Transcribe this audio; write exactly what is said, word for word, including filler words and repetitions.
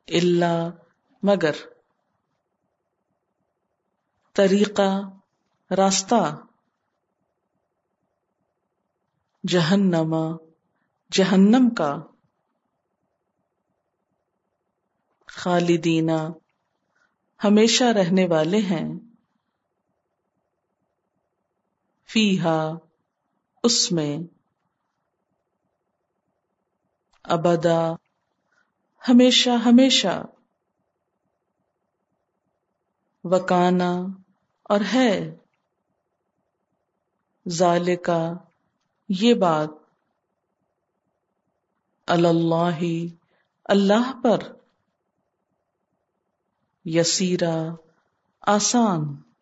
इल्ला मगर, तरीका रास्ता, जहन्नमा जहन्नम का, खालिदीना हमेशा रहने वाले हैं, फीहा उसमें, अबदा हमेशा हमेशा, वकाना और है, जालिका ये बात, अलल्लाहि अल्लाह पर, यसीरा आसान।